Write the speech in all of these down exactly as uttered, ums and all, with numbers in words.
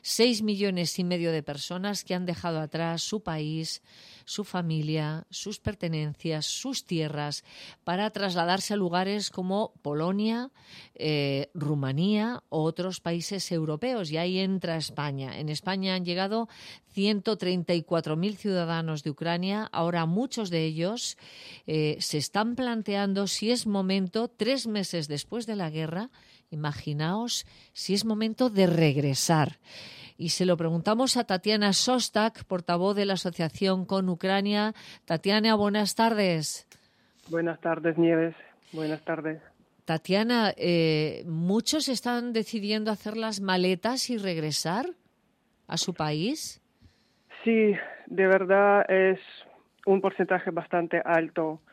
Seis millones y medio de personas que han dejado atrás su país, su familia, sus pertenencias, sus tierras, para trasladarse a lugares como Polonia, eh, Rumanía o otros países europeos. Y ahí entra España. En España han llegado ciento treinta y cuatro mil ciudadanos de Ucrania. Ahora muchos de ellos eh, se están planteando si es momento, tres meses después de la guerra, imaginaos si es momento de regresar. Y se lo preguntamos a Tatiana Sostak, portavoz de la Asociación con Ucrania. Tatiana, buenas tardes. Buenas tardes, Nieves. Buenas tardes. Tatiana, eh, ¿muchos están decidiendo hacer las maletas y regresar a su país? Sí, de verdad es un porcentaje bastante alto.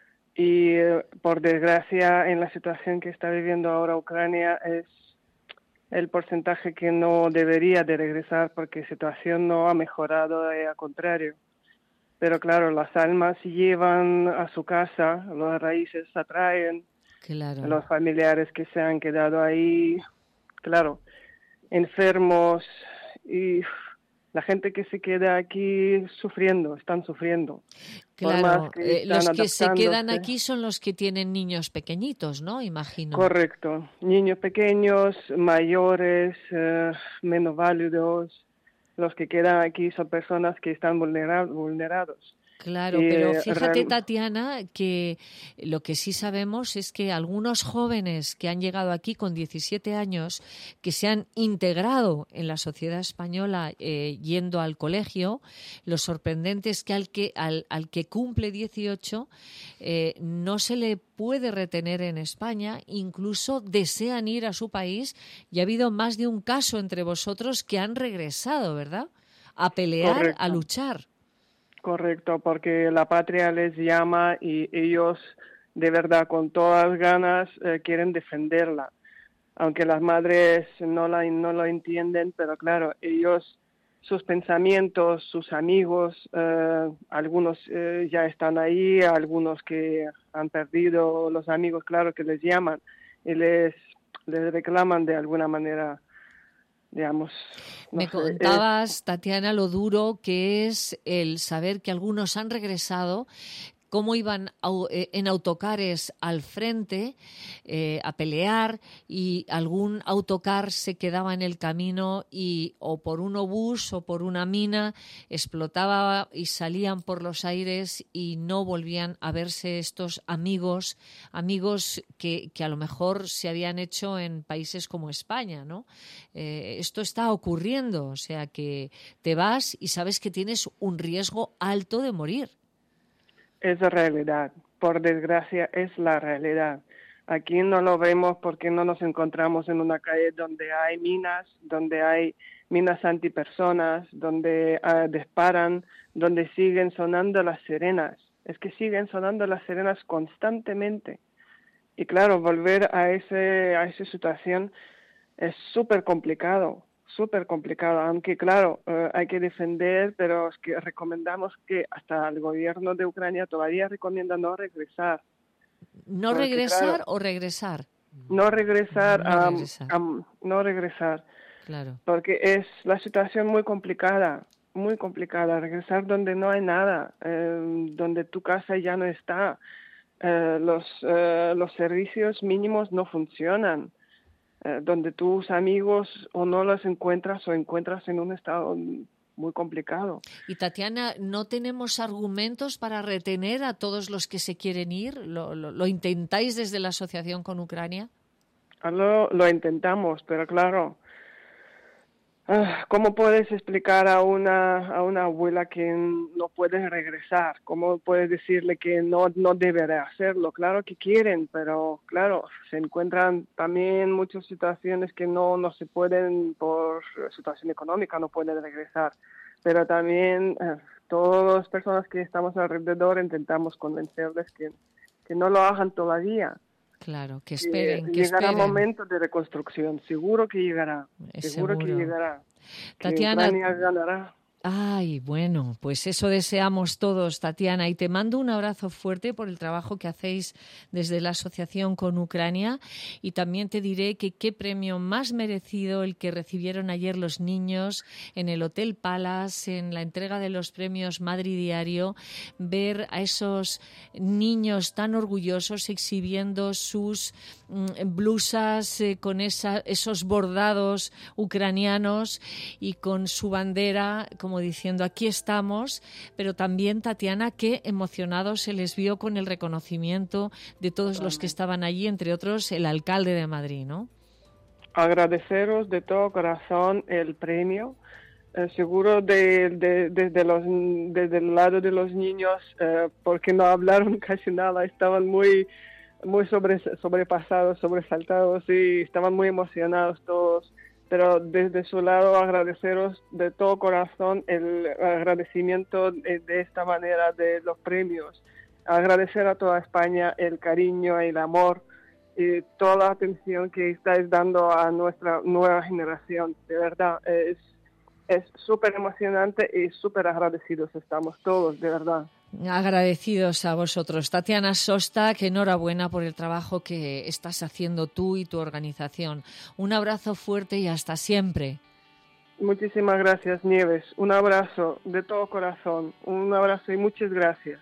Y eh, por desgracia, en la situación que está viviendo ahora Ucrania, es el porcentaje que no debería de regresar porque la situación no ha mejorado, eh, al contrario. Pero claro, las almas llevan a su casa, las raíces atraen, Claro. los familiares que se han quedado ahí, claro, enfermos y la gente que se queda aquí sufriendo, están sufriendo. Claro, que eh, los que se quedan adaptándose. aquí son los que tienen niños pequeñitos, ¿no? Imagino. Correcto. Niños pequeños, mayores, eh, menos válidos. Los que quedan aquí son personas que están vulnera- vulnerados. Claro, Y, pero eh, fíjate, real- Tatiana, que lo que sí sabemos es que algunos jóvenes que han llegado aquí con diecisiete años, que se han integrado en la sociedad española eh, yendo al colegio, lo sorprendente es que al que, al, al que cumple dieciocho eh, no se le puede retener en España, incluso desean ir a su país y ha habido más de un caso entre vosotros que han regresado, ¿verdad? A pelear, correcto. a luchar. Correcto, porque la patria les llama y ellos de verdad con todas ganas eh, quieren defenderla. Aunque las madres no la no lo entienden, pero claro, ellos, sus pensamientos, sus amigos, eh, algunos eh, ya están ahí, algunos que han perdido los amigos, claro que les llaman y les, les reclaman de alguna manera. Digamos, no Me sé, es contabas, Tatiana, lo duro que es el saber que algunos han regresado, cómo iban au- eh, en autocares al frente eh, a pelear y algún autocar se quedaba en el camino y o por un obús o por una mina explotaba y salían por los aires y no volvían a verse estos amigos, amigos que, que a lo mejor se habían hecho en países como España, ¿no? Eh, esto está ocurriendo, o sea que te vas y sabes que tienes un riesgo alto de morir. Es realidad, por desgracia es la realidad. Aquí no lo vemos porque no nos encontramos en una calle donde hay minas, donde hay minas antipersonas, donde uh, disparan, donde siguen sonando las sirenas. Es que siguen sonando las sirenas constantemente. Y claro, volver a, ese, a esa situación es súper complicado. Súper complicado, aunque claro, eh, hay que defender, pero es que recomendamos que hasta el gobierno de Ucrania todavía recomienda no regresar. ¿No Porque regresar claro, o regresar? no regresar, No a, regresar, no regresar, claro. porque es la situación muy complicada, muy complicada. Regresar donde no hay nada, eh, donde tu casa ya no está, eh, los, eh, los servicios mínimos no funcionan. Donde tus amigos o no los encuentras o encuentras en un estado muy complicado. Y Tatiana, ¿no tenemos argumentos para retener a todos los que se quieren ir? ¿Lo, lo, lo intentáis desde la asociación con Ucrania? Lo, lo intentamos, pero claro, ¿cómo puedes explicar a una a una abuela que no puede regresar? ¿Cómo puedes decirle que no no deberá hacerlo? Claro que quieren, pero claro, se encuentran también muchas situaciones que no no se pueden por situación económica, no pueden regresar. Pero también eh, todas las personas que estamos alrededor intentamos convencerles que que no lo hagan todavía. Claro, que Que esperen, que llegará esperen. momento de reconstrucción, seguro que llegará, Es seguro, seguro. que llegará, que Tatiana, Ucrania ganará. Ay, bueno, pues eso deseamos todos, Tatiana, y te mando un abrazo fuerte por el trabajo que hacéis desde la asociación con Ucrania, y también te diré que qué premio más merecido el que recibieron ayer los niños en el Hotel Palace, en la entrega de los premios Madrid Diario, ver a esos niños tan orgullosos exhibiendo sus mm, blusas eh, con esa, esos bordados ucranianos y con su bandera, como diciendo aquí estamos, pero también, Tatiana, qué emocionados se les vio con el reconocimiento de todos los que estaban allí, entre otros el alcalde de Madrid, ¿no? Agradeceros de todo corazón el premio. Eh, seguro de, de, desde, los, desde el lado de los niños, eh, porque no hablaron casi nada, estaban muy, muy sobre, sobrepasados, sobresaltados y estaban muy emocionados todos. Pero desde su lado agradeceros de todo corazón el agradecimiento de, de esta manera de los premios. Agradecer a toda España el cariño, el amor y toda la atención que estáis dando a nuestra nueva generación. De verdad, es es súper emocionante y súper agradecidos estamos todos, de verdad. Agradecidos a vosotros. Tatiana Sostak, enhorabuena por el trabajo que estás haciendo tú y tu organización. Un abrazo fuerte y hasta siempre. Muchísimas gracias, Nieves. Un abrazo de todo corazón. Un abrazo y muchas gracias.